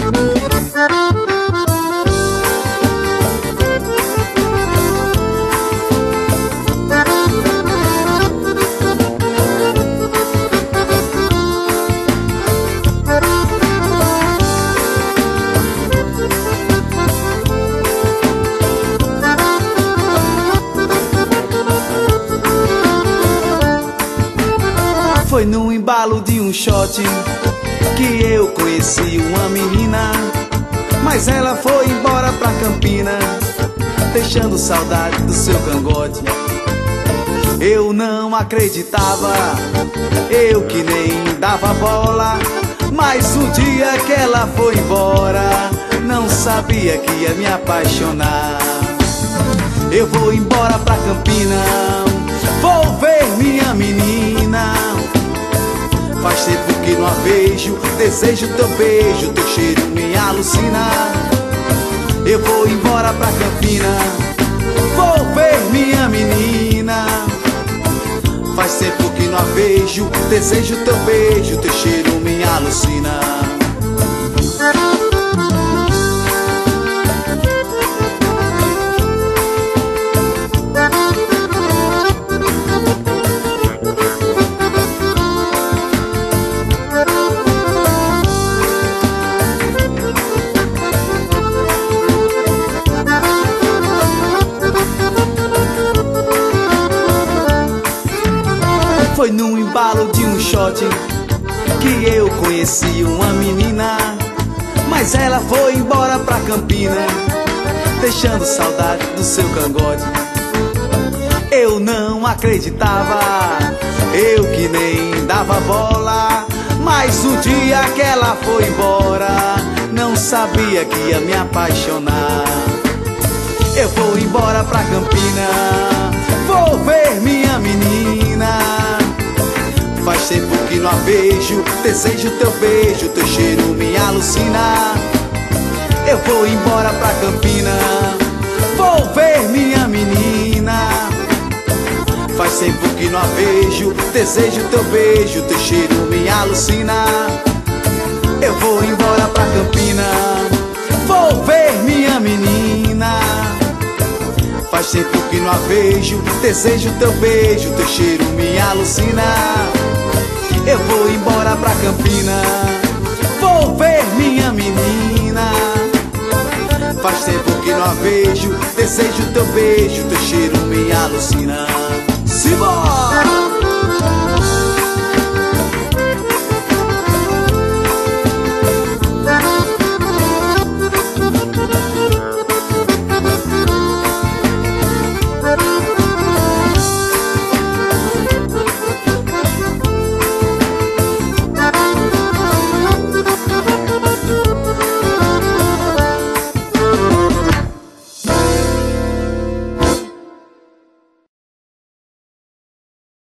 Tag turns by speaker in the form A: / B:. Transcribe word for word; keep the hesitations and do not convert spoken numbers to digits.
A: Foi no embalo de um shot que eu conheci uma menina, mas ela foi embora pra Campina, deixando saudade do seu cangote. Eu não acreditava, eu que nem dava bola, mas o dia que ela foi embora, não sabia que ia me apaixonar. Eu vou embora pra Campina, vou ver minha menina. Faz tempo que não a vejo, desejo teu beijo, teu cheiro me alucina. Eu vou embora pra Campina, vou ver minha menina. Faz tempo que não a vejo, desejo teu beijo, teu cheiro me alucina. Foi num embalo de um shot que eu conheci uma menina, mas ela foi embora pra Campina, deixando saudade do seu cangote. Eu não acreditava, eu que nem dava bola, mas o dia que ela foi embora, não sabia que ia me apaixonar. Eu vou embora pra Campina, vou ver minha menina. Faz tempo que não a vejo, desejo teu beijo, teu cheiro me alucina. Eu vou embora pra Campina, vou ver minha menina. Faz tempo que não a vejo, desejo teu beijo, teu cheiro me alucina. Eu vou embora pra Campina, vou ver minha menina. Faz tempo que não a vejo, desejo teu beijo, teu cheiro me alucina. Eu vou embora pra Campina, vou ver minha menina. Faz tempo que não a vejo, desejo teu beijo, teu cheiro me alucina. Simbora!